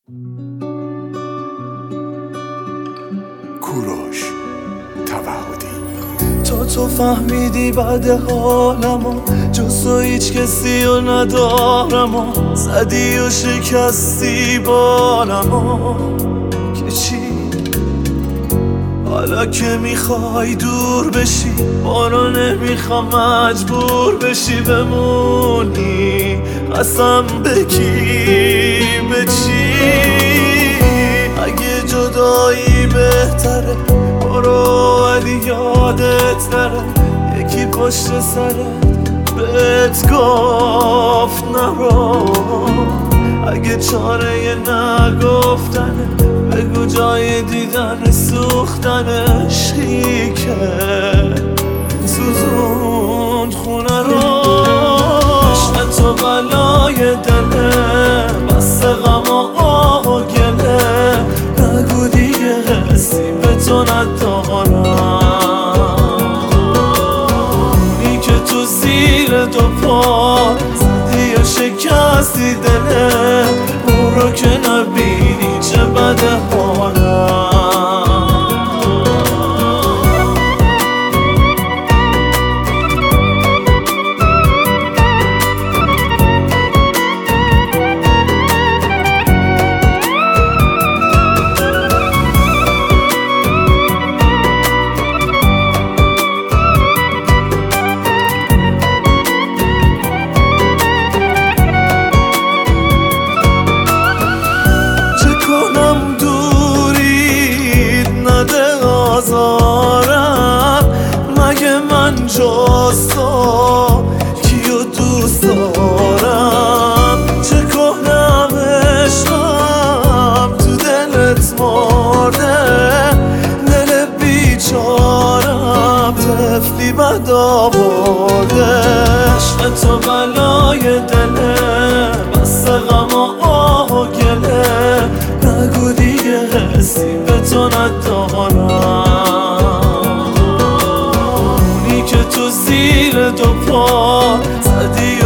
کوروش توحدی. تو فهمیدی بعد حالمو جز تو هیچ کسی رو ندارم و زدی و شکستی بالمو که چی؟ حالا که میخوای دور بشی بارو نمیخوام مجبور بشی بمونی قسم بگی به چی؟ اگه جدایی بهتره برو ولی یادت نره یکی پشت سرت بهت گفت نرو. اگه چاره نگفتنه بگو جای دیدن سوختن عشقی که سوزوند خونه رو. عشق تو بلای دله بس غم و آه و گله نگو دیگه حسی به تو ندارم. اونی که تو زیر دو پا زدی و شکستی دله برو که نبینی چه بده حالم. مگه من جز تو کیو دوست دارم؟ چه کنم عشقم تو دلت مرده دل بیچارم طفلی بد آورده. عشق تو بلای دله بس غم و آه و گله نگو دیگه حسی به تو ندارم. تو زیر دو پا زدی